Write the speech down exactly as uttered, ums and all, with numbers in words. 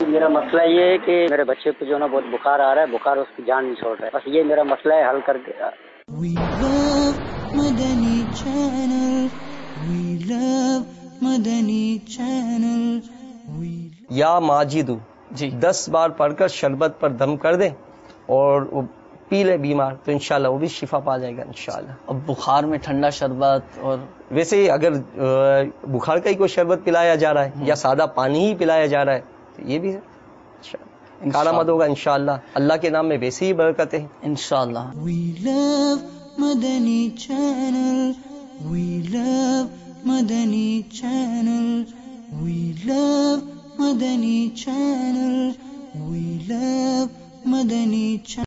मेरा मसला ये है कि मेरे बच्चे को जो ना बहुत बुखार आ रहा है, बुखार उसकी जान नहीं छोड़ रहा है। बस ये मेरा मसला है, हल करके। We love Madani Channel. We love Madani Channel. We या माजिदू जी दस बार पढ़कर शरबत पर दम कर दें और वो पी ले बीमार, तो इंशाल्लाह वो भी शिफा पा जाएगा इंशाल्लाह। अब बुखार में ठंडा शरबत, और वैसे ही अगर अ, बुखार का ही कोई शरबत पिलाया जा रहा है या सादा पानी ही पिलाया जा रहा है, तो ये भी है कारामद होगा इंशाल्लाह। अल्लाह के नाम में वैसे ही बरकत है इंशाल्लाह। We love Madani Channel. We love Madani Channel. We love Madani Channel. We love Madani Channel.